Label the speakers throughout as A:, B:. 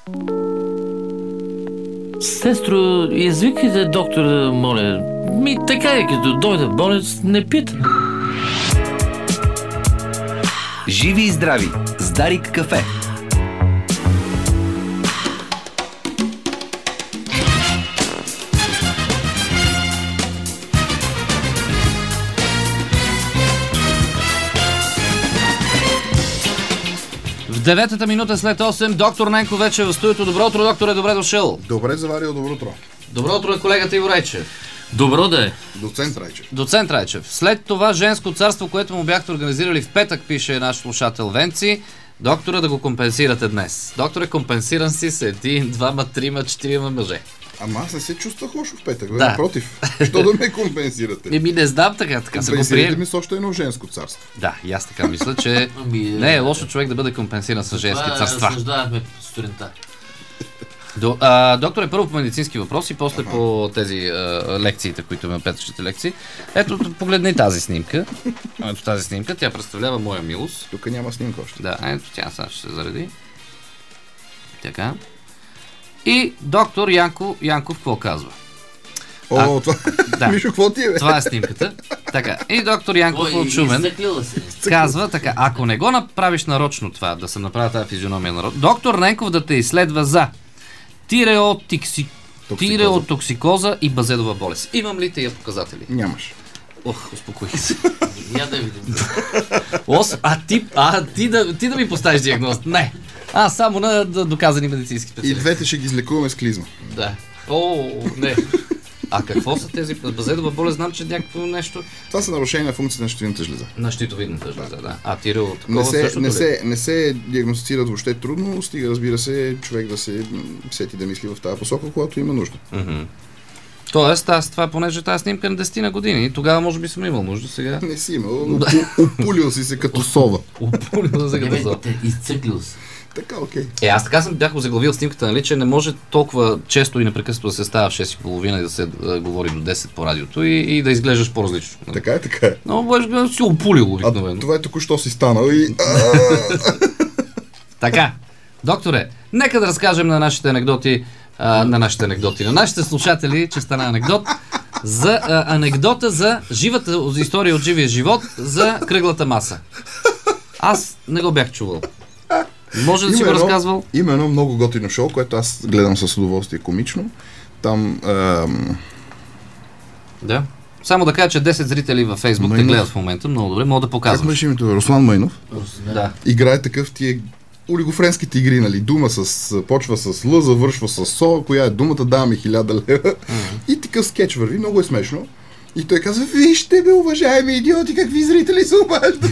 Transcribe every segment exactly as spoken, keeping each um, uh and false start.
A: Сестро, извикайте доктора, моля. Ми така е, като дойде болест, не пита.
B: Живи и здрави с Дарик кафе.
C: В деветата минута след осем доктор Ненков вече е в студиото. Добро утро, докторе, добре дошъл.
D: Добре заварил, добро утро.
C: Добро утро е колегата Иво Райчев.
A: Добро да е.
D: Доцент Райчев.
C: Доцент Райчев. След това женско царство, което му бяхте организирали в петък, пише наш слушател Венци, доктора да го компенсирате днес. Докторе, компенсиран си с един, двама, трима, четирима мъже.
D: Ама аз не се чувствах лошо в петък,
C: Да.
D: напротив. Що да ме компенсирате?
C: Еми не знам така, така се го
D: Компенсирайте
C: прием.
D: ми с още едно женско царство.
C: Да, и аз така мисля, че
A: Ами,
C: не е лошо човек да бъде компенсиран с женски
A: това
C: царства.
A: разсъждавахме сутринта.
C: До, а, докторе, първо по медицински въпроси, после ага. по тези а, лекциите, които имаме, петъчните лекции. Ето, погледни тази снимка. Ето тази снимка, тя представлява моя милост.
D: Тук няма снимка още.
C: Да, ето тя сега ще се зареди. Така. И доктор Янко, Янков какво казва?
D: О,
C: А,
D: това...
C: да.
D: Мишо, какво ти е, бе?
C: Това е снимката. Така. И доктор Янков от Шумен
A: Изцъклила се.
C: казва така, ако не го направиш нарочно това, да се направи тази физиономия нарочно, доктор Ненков да те изследва за тиреотикси...
D: Токсикоза.
C: тиреотоксикоза и базедова болест. Имам ли тия показатели?
D: Нямаш.
C: Ох, успокоих се.
A: Я да видим.
C: Ос, а ти, а, ти, да, ти да ми поставиш диагноз? Не. А, само на да, доказани медицински
D: И
C: специалисти.
D: двете ще ги излекуваме с клизма.
C: Да. О, не. А какво са тези? Базедова болест, знам, че някакво нещо
D: Това са нарушения на функцията на щитовидната жлеза.
C: на щитовидната жлеза, да. А тирео
D: Не
C: такова
D: се,
C: същото
D: не,
C: ли?
D: се, не се диагностицират въобще трудно, стига, разбира се, човек да се м, сети да мисли в тази посока, когато има нужда.
C: Мгм. Тоест, аз това, понеже тази снимка е на десет на години, тогава може би съм имал нужда, сега...
D: Не си имал, но у- упулил си се като сова.
C: Упълнено за
A: Не,
C: като
A: бе,
C: зор.
A: те изцъклил се.
D: Така, окей.
C: Е, аз така съм бях го заглавил снимката, нали, че не може толкова често и непрекъснато да се става в шест и половина и да се а, говори до десет по радиото и, и да изглеждаш по-различно. Нали?
D: Така е, така е.
C: Но може да си опулил
D: А
C: обикновено.
D: това е току-що си станал и...
C: Така, докторе, нека да разкажем на нашите анекдоти, а, на нашите анекдоти, на нашите слушатели, че стана анекдот, за а, анекдота за живата история от живия живот за кръглата маса. Аз не го бях чувал. Може да си го
D: едно-
C: разказвал?
D: Има едно много готино шоу, което аз гледам с удоволствие, комично. Там... Ам...
C: Да. Само да кажа, че десет зрители във Фейсбук те
D: Майнов.
C: гледат в момента, много добре, мога да
D: Как
C: показвам.
D: беше името? Руслан Майнов.
C: Да.
D: Играе такъв тия олигофренските игри, нали? Дума с... Почва с Л, завършва с Со, коя е думата, дава ми хиляда лева. И такъв скетч върви, много е смешно. И той казва, вижте бе, уважаеми идиоти, какви зрители се обаждат.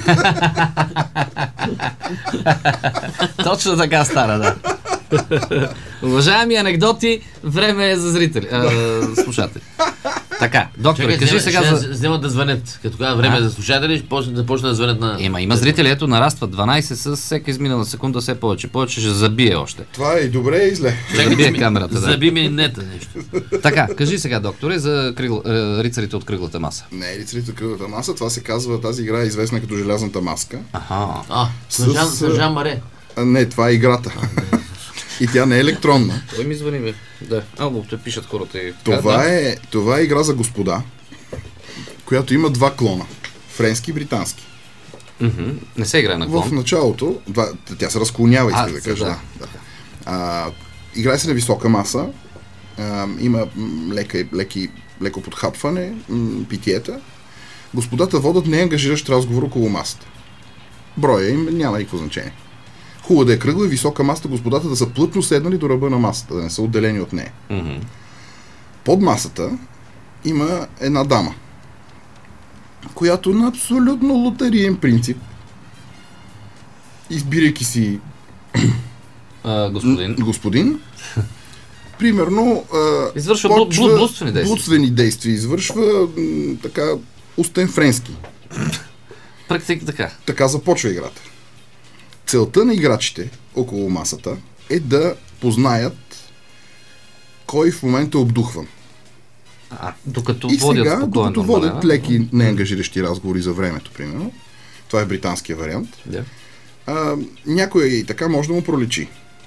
C: Точно така стара, да. Уважаеми анекдоти, време е за зрители, а, слушатели. Така, докторе,
A: Чакай,
C: кажи
A: взема-
C: сега
A: ще
C: за...
A: вземат да звънят. Като това време
C: А?
A: за слушатели, ще почнат да почнат да звънят на...
C: Има, има зрители, ето нараства дванайсет с всека изминала секунда все повече. Повече ще забие още.
D: Това е и добре, и зле.
A: Чакай,
C: Бие
A: че ми-
C: камерата, да.
A: Заби ми нета нещо.
C: Така, кажи сега, докторе, за кръгл... е, рицарите от кръглата маса.
D: Не е рицарите от кръглата маса, това се казва, тази игра е известна като желязната маска.
C: Аха.
A: А,
D: С-
A: с Жан, с Жан Маре.
D: А, не, това е играта. И тя не е електронна.
C: Той ми звъни, бе. Да. А, те пишат хората и така.
D: Това
C: да.
D: е, това е игра за господа, която има два клона. Френски и британски.
C: Мгм. Не се играе на
D: В
C: клон.
D: началото, два, тя се разклонява, иска
C: А,
D: да кажа.
C: да.
D: Да, да. А, играе се на висока маса, а, има м, лека, леки, леко подхапване, м, питиета. Господата водят неангажиращ разговор около масата. Броя им няма никакво значение. Хубаво да е кръгла и висока масата, господата да са плътно седнали до ръба на масата, да не са отделени от нея.
C: Мгм.
D: Под масата има една дама, която на абсолютно лотариен принцип, избирайки си
C: А, господин.
D: господин, примерно а,
C: Извършва блуд-
D: почва
C: блуд- блудствени действия.
D: блудствени действия, извършва м, така устен френски.
C: Практика така.
D: Така започва играта. Целта на играчите около масата е да познаят кой в момента е обдухван.
C: А, докато
D: И
C: водят
D: сега,
C: спокойно.
D: докато
C: нормален,
D: водят
C: а?
D: леки неангажиращи разговори за времето, примерно, това е британския вариант,
C: Да.
D: а, някой и така може да му проличи.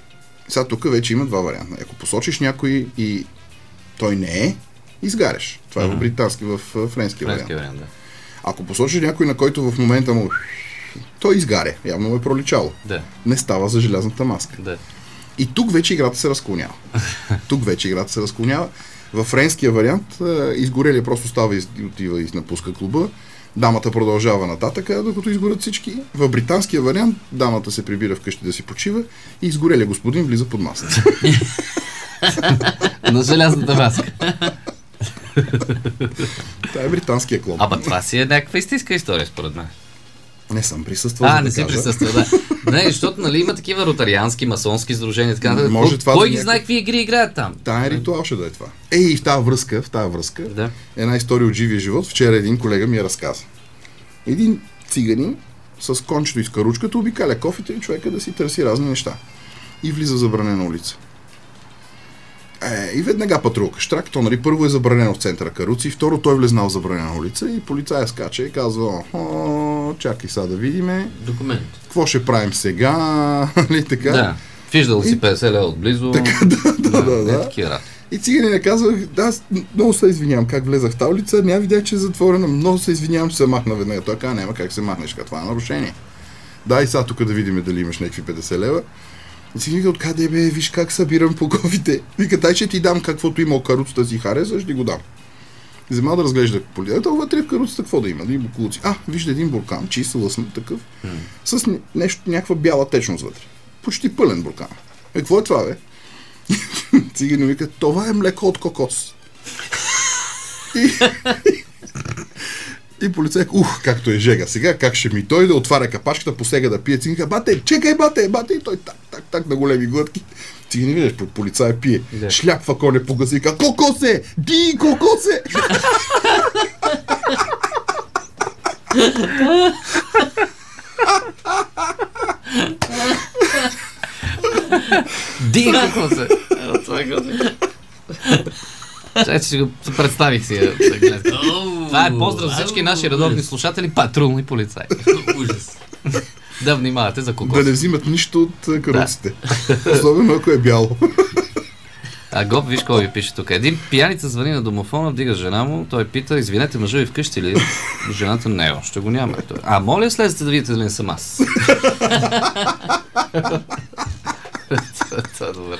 D: Сега тук вече има два варианта. Ако посочиш някой и той не е, изгаряш. Това е в британски, в френски вариант.
C: вариант да.
D: Ако посочиш някой, на който в момента му той изгаря, явно му е проличало.
C: Да.
D: Не става за желязната маска.
C: Да.
D: И тук вече играта се разклонява. Тук вече играта се разклонява. Във френския вариант изгорелия просто става и отива и напуска клуба. Дамата продължава нататък, докато изгорят всички. В британския вариант дамата се прибира вкъщи да си почива и изгорелия господин влиза под масата.
C: На желязната маска.
D: Това е британския клуб.
C: Ама това си е някаква истинска история, според мен.
D: Не съм присъствал.
C: А,
D: за
C: не
D: да
C: си
D: кажа.
C: присъствал, да. Не, защото нали има такива ротариански, масонски сдружения, така нататък.
D: Може
C: Кой,
D: това
C: кой
D: да
C: ги
D: някак-
C: знае какви игри играят там?
D: Тая ритуал ще да е това. Ей, и в тази връзка, в тази връзка,
C: Да.
D: една история от живия живот. Вчера един колега ми я разказа. Един циганин с кончето и с каручката обикаля кофите и човека да си търси разни неща. И влиза в забранена улица. Е, и веднага патрулка. Штрак, то нали първо е забранено в центъра каруци, и второ той влезнал в забранена улица и полицая скача и казва: о, чакай сега да видиме,
A: Документ.
D: какво ще правим сега, нали така.
C: Да. Виждал си
D: И-
C: петдесет лева отблизо.
D: да, да, да,
C: е
D: да.
C: такива работи.
D: И циганина казва: да, аз много се извинявам как влезах в тази улица, няма видях, че е затворена, много се извинявам, че се махна веднага. Той казва: няма как се махнеш, казва, това е нарушение. Дай сега тук да видим дали имаш някакви петдесет лева. И си вика: откъде бе, виж как събирам по кофите. Вика: дай ще ти дам каквото има от каруцата си харесаш, ще ти го дам. Взема да разглежда полицията, вътре в каруцата какво да има? Да има буклуци. А, вижда един буркан, чист, лъснат такъв, с ня- нещо, някаква бяла течност вътре. Почти пълен буркан. Е, какво е това, бе? Цигани вика: това е млеко от кокос. И, и полицайка: ух, както е жега. Сега как ще ми дойде, отваря капачката, посега да пие. Цигани: бате, чекай, бате, бате. И той так, так, так на големи глътки. Цигани видиш, полицай пие.
C: Да.
D: Шляпва коне по газа и казва: кокосе! Ди, кокосе!
C: Ди, какво се? Ето, това е готино. Чакай, че го представих си. я, да гледате. Това е поздрав за всички наши редовни слушатели, патрулни полицаи.
A: Ужас.
C: Да внимавате за кокос.
D: Да не взимат нищо от а, каруците. Особено ако е бяло.
C: А Гоп, виж какво ви пише тук. Един пияница звъни на домофона, вдига жена му, той пита: извинете, мъжа ви вкъщи ли? Жената: не, още го няма. Той: а моля слезете да видите дали не съм аз. Това е добре.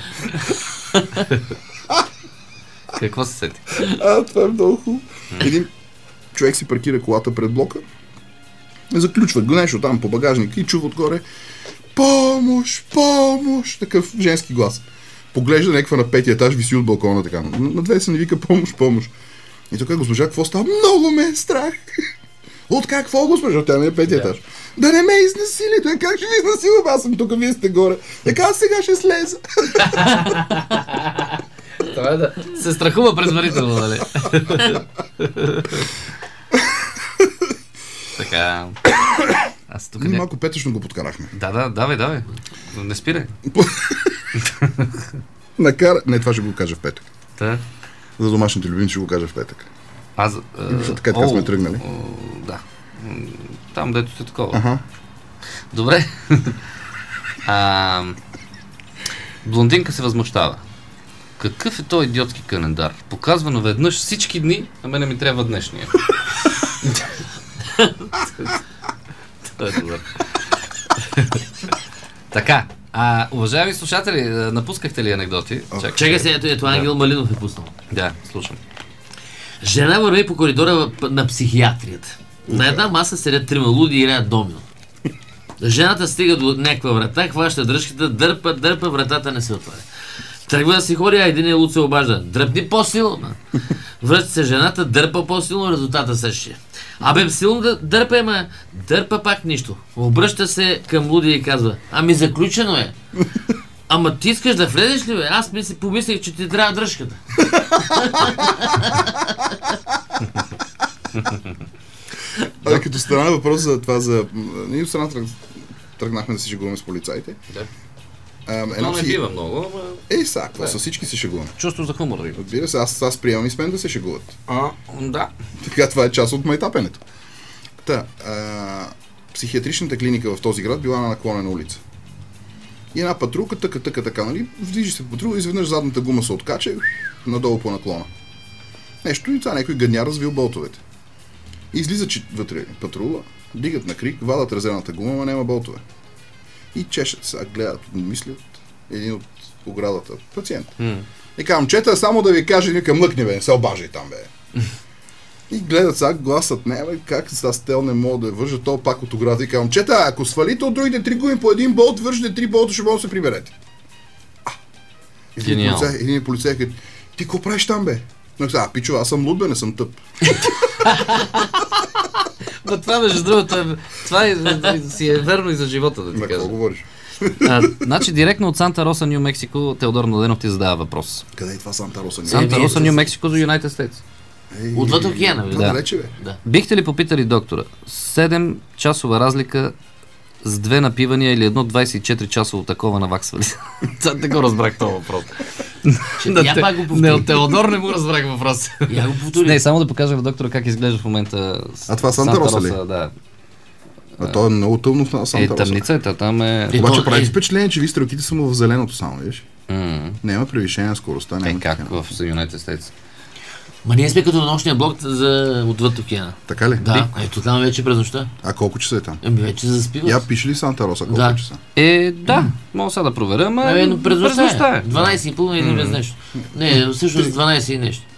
C: Какво се сети?
D: А, това е много хубаво. Един човек си паркира колата пред блока, заключват го нещо там по багажника и чува отгоре: помощ, помощ, такъв женски глас. Поглежда някаква на петия етаж, виси от балкона, така. На на две се не вика: помощ, помощ. И тук: госпожа, какво става? Много ме е страх. От какво, госпожа? Тя не е петия етаж. Да не ме изнасили. Той: как ще ви изнасилам? Аз съм тук, вие сте горе. Така, аз сега ще слеза.
C: Това е да се страхува предварително, нали? Така. Аз тук
D: Ние
C: не...
D: малко петъчно го подкарахме.
C: Да, да, давай, давай. Не спирай.
D: Накара... Не, това ще го кажа в петък.
C: Та.
D: За домашните любимци ще го кажа в петък.
C: Аз...
D: Защото така, така сме тръгнали.
C: Да. М, Там, дето сте такова.
D: Аха.
C: Добре. а, блондинка се възмущава. Какъв е този идиотски календар? Показва наведнъж всички дни, а мене ми трябва днешния. Това е добре. Така, а, уважаеми слушатели, напускахте ли анекдоти?
D: Ох.
A: Чакай се, ето, ето Ангел Малинов е пуснал.
C: Да, слушам.
A: Жена върви по коридора на психиатрията. На една маса седят трима луди и играят домино. Жената стига до някаква врата, хваща дръжката, дърпа, дърпа, вратата не се отваря. Тръгва да си ходи, а един луд се обажда: дръпни по-силно. Връща се жената, дърпа по-силно, резултата същия. Абе, силно да дърпа, ама дърпа пак нищо. Обръща се към лудия и казва: ами заключено е. Ама ти искаш да влезеш ли, бе? Аз ми си помислих, че ти трябва дръжката.
D: А, като страна въпрос за това, за... Ние от страна тръг... тръгнахме да се шегуваме с полицаите.
C: Да.
D: А,
C: Но
D: едно
C: не
D: си...
C: бива много, ама...
D: Е, са, какво,
C: Да.
D: с всички се шегуваме.
C: Чувство за хумор да има.
D: Разбира се, аз, аз приемам и с мен да се шегуват.
C: А, да.
D: Така, това е част от майтапенето. Та, а, психиатричната клиника в този град била на наклонена улица. И една патрулка, тъка, тъка, така, нали? Движи се патрула, изведнъж задната гума се откача и надолу по наклона. Нещо и това някой гадня развил болтовете. И излиза че вътре патрула, дигат на крик, вадат резервната гума, но няма болтове. И чешат сега, гледат, мислят, един от оградата, пациент.
C: Mm.
D: И казвам, чета, само да ви кажа, вика, млъкни, бе, не се обажай там, бе. И гледат сега, гласът не, бе, как с тази стел не мога да вържа, то пак от оградата. И казвам, чета, ако свалите от другите три гуми по един болт, вържете три болта, ще може да се приберете. А, един полицай, един полицай казва, ти какво правиш там, бе? Но сега, пичо, аз съм луд, бе, не съм тъп.
C: Но това, между другото, е, това е, си е верно и за живота, да ти
D: На
C: кажа.
D: какво говориш?
C: А, значи, директно от Санта Роса, Ню Мексико, Теодор Младенов ти задава въпрос.
D: Къде е това Санта Роса?
C: Санта
A: Е,
C: Роса,
A: вие-
C: Ню Мексико за Юнайтед Стейтс.
D: Ей,
A: Отвъд океана, бе.
D: Това
C: Да.
D: далече, бе.
A: Да.
C: Бихте ли попитали доктора, седем часова разлика с две напивания или едно двайсет и четири часово такова наваксвали? Това не го разбрах този въпрос.
A: Че,
C: На
A: я
C: те-
A: пак го
C: Не,
A: повтори.
C: от Теодор не му разбрах въпрос.
A: Я го повтори.
C: Не, само да покажа на доктора как изглежда в момента.
D: А това Санта Роса ли?
C: Да.
D: А то е много тъмно в Санта
C: Е,
D: Роса.
C: тъмница е, та там е...
A: Е,
D: Обаче
A: то-
D: прави
A: е-
D: впечатление, че ви стрелките са му в зеленото само, виж?
C: М,
D: Няма превишение на скоростта, няма
C: Е, как
D: такива.
C: в Юнайтед Стейтс?
A: Ма ние сме като на нощния блок за отвъд океана.
D: Така ли?
A: Да, ето там вече през нощта.
D: А колко часа е там?
A: Еми вече заспиват.
D: Я пише ли Санта Роса колко
A: Да.
D: часа?
C: Е, да, мога сега да проверя, ама
A: Абе, но през нощта е.
C: е.
A: дванайсет и половина или без нещо. Не, всъщност дванайсет и нещо.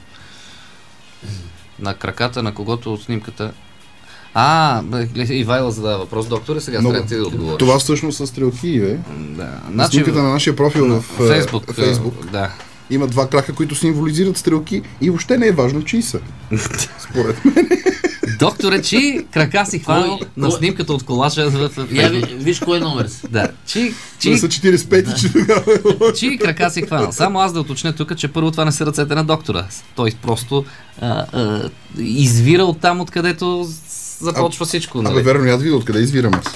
C: На краката на когото от снимката. А, бе, Ивайла задава въпрос, докторе, сега
D: Много.
C: трябва ти да отговориш.
D: Това всъщност са стрелки, бе.
C: Да.
D: На
C: Значи,
D: снимката на нашия профил
C: на
D: в е,
C: Фейсбук,
D: Фейсбук
C: да.
D: има два крака, които символизират стрелки и въобще не е важно чии са. Според мен.
C: Докторе, чи крака си хванал
A: Кой-
C: на
A: кой-
C: снимката от колажа в, в
A: Я ви,
C: Фейсбук.
A: виж кой номер са.
C: Да, чи,
D: Че
C: чи,
D: са четирийсет и пет, че тогава е лошо.
C: чи крака си хванал. Само аз да уточня тук, че първо това не са ръцете на доктора. Той просто а, а, извира от там, откъдето започва всичко.
D: Абе,
C: Нали?
D: верно, я да видя откъде извирам аз.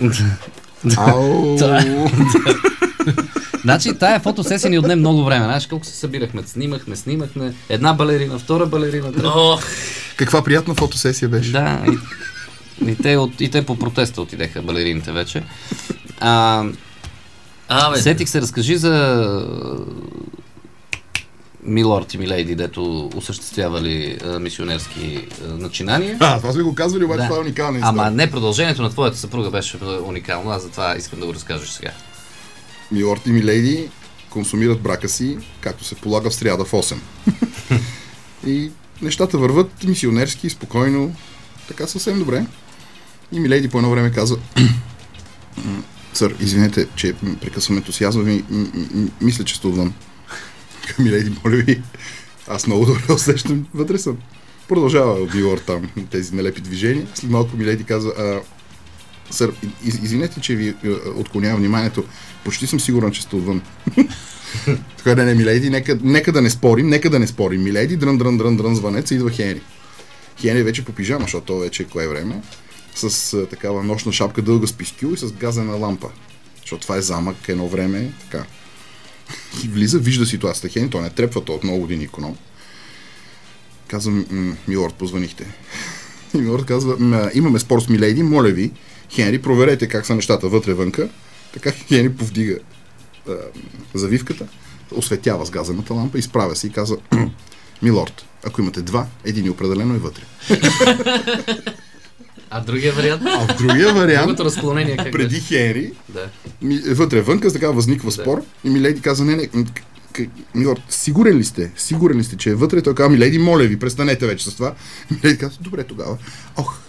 D: Ау!
C: Това е. Значи тая фотосесия ни отне много време. Знаеш колко се събирахме? Снимахме, снимахме. Една балерина, втора балерина. Трета.
A: Ох,
D: Каква приятна фотосесия беше.
C: Да, и, и, те от, и те по протеста отидеха балерините вече. А,
A: а, бе.
C: сетих се, разкажи за Милорд и Милейди, дето осъществявали а, мисионерски а, начинания.
D: А, това сме го казвали, обаче
C: Да.
D: това е уникална история.
C: Ама не, продължението на твоята съпруга беше уникално, аз затова искам да го разкажеш сега.
D: Милорд и милейди консумират брака си, както се полага в сряда в осем. И нещата върват мисионерски, спокойно, така съвсем добре. И милейди по едно време каза: сър, извинете, че прекъсвам ентусиазма ви, м- м- мисля, че сте отвън. Милейди, моля ви, аз много добре усещам, вътре съм. Продължава Милорд там тези нелепи движения. След малко милейди каза: а, сър, из- извинете, че ви е, отклонявам вниманието. Почти съм сигурен, че сте отвън. Така да не, милейди, нека, нека да не спорим, нека да не спорим. Милейди, дрън, дрън, дрън, дрън, звънец и идва Хенри. Хенри вече по пижама, защото то вече кое е време, с а, такава нощна шапка, дълга с пискюл и с газена лампа. Защото това е замък, едно време, така. И влиза, вижда ситуацията. Хенри, то не трепва, то от много години иконом. Казвам: м- милорд, позванихте. И Милорд казва: м- имаме спор с милейди, моля ви, Хенри, проверете как са нещата вътре-вънка. Така Хенри повдига а, завивката, осветява с газената лампа, изправя се и казва: милорд, ако имате два, един определено е вътре.
C: А другия вариант?
D: А в другия вариант,
C: Другото разклонение как
D: преди
C: беше?
D: Хенри,
C: Да.
D: ми, вътре-вънка, така възниква спор и милейди каза: не, не, м- к- милорд, сигурен ли сте? Сигурен ли сте, че е вътре? Той казва: милейди, моля ви, престанете вече с това. Милейди казва: добре тогава. Ох,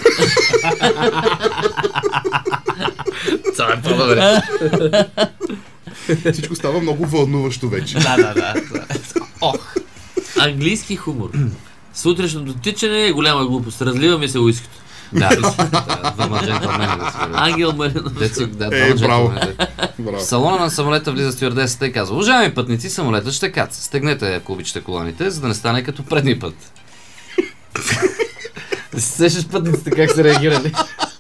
C: Това е по-добре.
D: всичко става много вълнуващо вече.
C: Да, да, да. Ох.
A: Английски хумор. Сутрешното тичане е голяма глупост. Разлива ми се уиското.
C: Да, да, двама джентълмени да се вървят.
A: Ангел Маринов.
C: Деци, да,
D: Е,
C: двама
D: браво.
C: джентълмени.
D: Браво.
C: В салона на самолета влиза стюардесата и казва: уважаеми пътници, самолетът ще каца. Стегнете, ако обичате, коланите, за да не стане като предния път. Да се сещаш пътниците как са реагирали.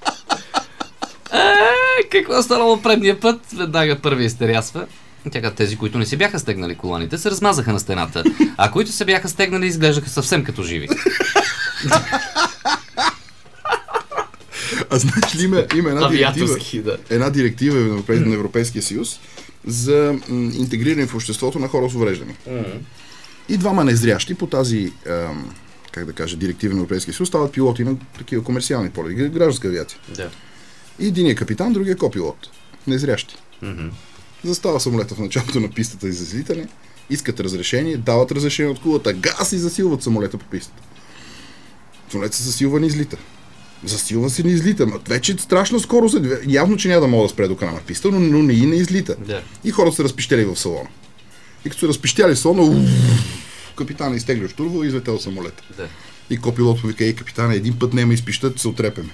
C: Е, какво е станало предния път? Веднага първи изтерясва. Тя каза: тези, които не си бяха стегнали коланите, се размазаха на стената, а които се бяха стегнали, изглеждаха съвсем като живи.
D: А знаеш ли, има, има една директива,
C: Авиаторски, да.
D: една директива на Европе- на Европейския съюз за м, интегриране в обществото на хора с увреждания. И двама незрящи по тази, ам, как да кажа, директива на Европейския съюз стават пилоти на такива комерциални полети, гражданска авиация.
C: Да.
D: И единият капитан, другия копилот. Незрящи. Застава самолета в началото на пистата и за излитане, искат разрешение, дават разрешение от кулата, газ и засилват самолета по пистата. Самолетът се засилва, не излита. Засилва се, не излита. Ма вече страшна скорост. Явно, че няма да мога да спре до края на писта, но, но не и не излита.
C: Да.
D: И хората се разпищели в салона. И като се разпищяли в салона, уф, капитана изтегля штурвала и излетел самолета.
C: Да.
D: И копилот му вика: ей, капитана, един път нема изпищат, се отрепеме.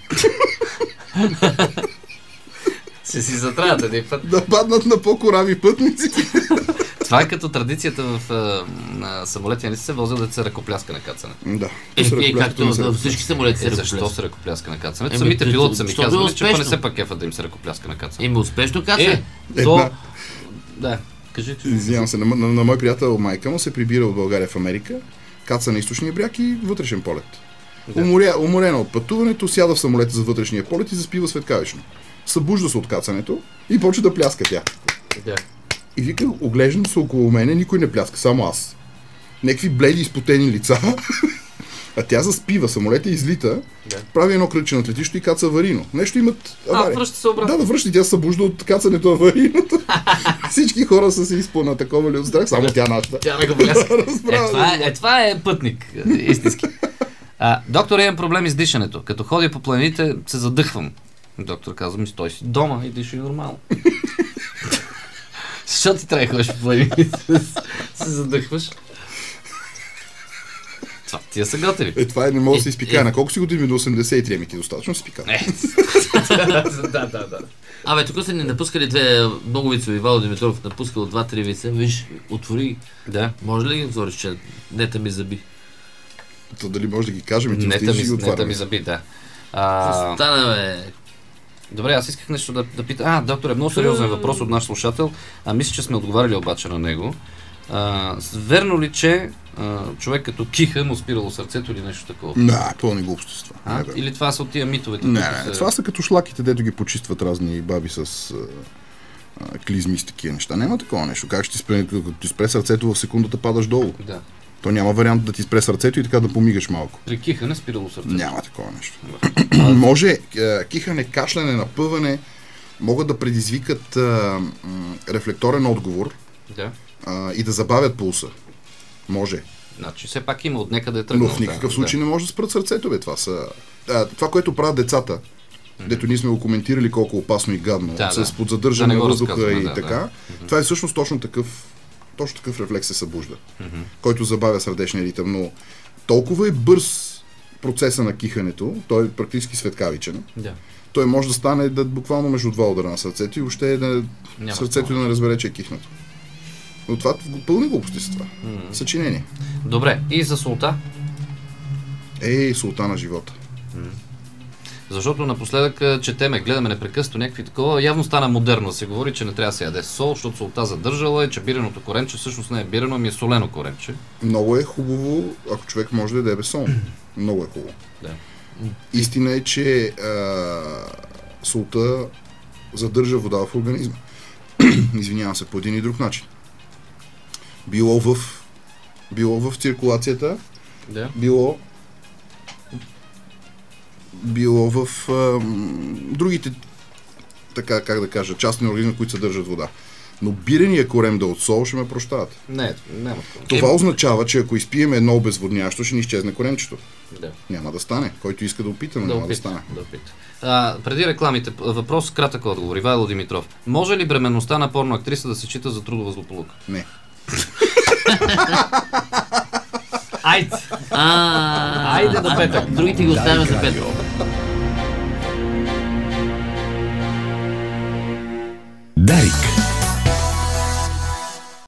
C: Ще си затраят един път.
D: Да паднат на по-корави пътници.
C: Това е като традицията в а, на самолети, не си се возил да се ръкопляска на кацане.
D: Да.
A: Е,
D: се
A: е,
D: ръкопляскат,
A: както
D: не се
A: във всички самолети се
C: Е, защо
A: ръкопляска.
C: се ръкопляска на кацането?
A: Еми,
C: Самите
A: при-
C: пилоти са ми
A: защото е
C: казвали, че па не
A: успешно.
C: се пак кефа да им се ръкопляска на кацане.
A: Еми, успешно каца.
C: Е,
D: Една.
C: то... Да, кажи.
D: Извинявам се, на, на, на мой приятел майка му се прибира от България в Америка, каца на източния бряг и вътрешен полет.
C: Да.
D: Уморя, уморена от пътуването, сяда в самолета за вътрешния полет и заспива светкавично. Събужда се от кацането и почва да пляска тя.
C: Да.
D: И вика, оглеждам се около мене, никой не пляска, само аз. Некви бледи, изпотени лица. А тя заспива, самолета излита,
C: Да.
D: прави едно кръгче на летището и каца аварийно. Нещо имат авария.
C: А, връща се обратно.
D: Да, да връща, тя се събужда от кацането аварийното. Всички хора са се изпълна такова ли от страх, само тя нашата.
C: Тя ръкопляска. Е,
D: Разбрава,
C: това е, е, това е пътник, е, истински. А, доктор, имам проблеми с дишането. Като ходя по планините, се задъхвам. Доктор казва ми, стой си дома и дишай нормално. Защо ти трябва да ходиш по планините? се задъхваш. Това тия са готови.
D: Е, това е, не мога да се
A: Е,
D: изпикае.
A: е.
D: На колко си години до осемдесет и три, ами ти достатъчно си пика.
C: Е. да, да, да.
A: Абе, тук са ни напускали две много вицови. Вало Димитров напускал два-три вица. Виж, отвори.
C: Да.
A: Може ли ги отвориш, че нета ми заби?
D: То дали може да ги кажем и ти
C: Нета
D: отидеш
C: ми,
D: и ги
C: нета ми
D: отваряме.
C: заби, да. А,
A: Стана, бе.
C: добре, аз исках нещо да, да питам. А, доктор, е много сериозен въпрос от наш слушател. А, мисля, че сме отговаряли обаче на него. А, верно ли, че а, човек като киха му спирало сърцето или нещо такова?
D: Не, пълни глупости с това.
C: А?
D: Не, бе.
C: Или това са от тия митовете?
D: Не,
C: които
D: не,
C: са-
D: това са като шлаките, дето ги почистват разни баби с а, а, клизми с такива неща. Няма такова нещо. Как ще ти спре, като ти спре сърцето, в секундата падаш долу.
C: Да.
D: То няма вариант да ти спре сърцето и така да помигаш малко.
C: При кихане спирало сърцето.
D: Няма такова нещо. Може е, кихане, кашляне, напъване могат да предизвикат а, м, рефлекторен отговор
C: Да.
D: а, и да забавят пулса. Може.
C: Значи все пак има от някъде е
D: Но
C: тръгнало.
D: в никакъв
C: да,
D: случай не може да спрат сърцето, бе. Това са... А, това, което правят децата, дето ние сме го коментирали колко опасно и гадно,
C: Да,
D: с
C: да.
D: подзадържане
C: Да не
D: на
C: го
D: въздуха
C: разказваме,
D: и
C: да,
D: така,
C: да.
D: това е всъщност точно такъв, точно такъв рефлекс се събужда, който забавя сърдечния ритъм, но толкова е бърз процеса на кихането, той е практически светкавичен,
C: Да.
D: той може да стане да, буквално между два удара на сърцето и въобще да,
C: Няма
D: сърцето
C: такова.
D: да не разбере, че е кихнато. Но това пълни глупости са това. Съчинение.
C: Добре, и за солта?
D: Ей, султана живота.
C: Защото напоследък а, четеме, гледаме непрекъснато някакви такова. Явно стана модерно да се говори, че не трябва да се яде сол, защото солта задържала и че биреното коренче всъщност не е бирено, ами е солено коренче.
D: Много е хубаво, ако човек може да яде без сол. Много е хубаво.
C: Да.
D: Истина е, че а, солта задържа вода в организма. Извинявам се, по един и друг начин. Било в, било в циркулацията,
C: Да.
D: било било в а, м, другите, така как да кажа, части на организма, които съдържат вода. Но бирения корем да от сол ще ме прощават.
C: Не, няма такова.
D: Това означава, че ако изпием едно обезводнящо, ще ни изчезне коремчето.
C: Да.
D: Няма да стане. Който иска да опита, но
C: Да
D: няма да
C: опита,
D: стане.
C: да опита. А, преди рекламите, въпрос, кратък отговор. Ивайло Димитров. Може ли бременността на порноактриса да се счита за трудова злополука?
D: Не.
C: Айде!
A: А,
C: Айде до петък.
A: Другите ги оставяме за петък.
B: Дарик.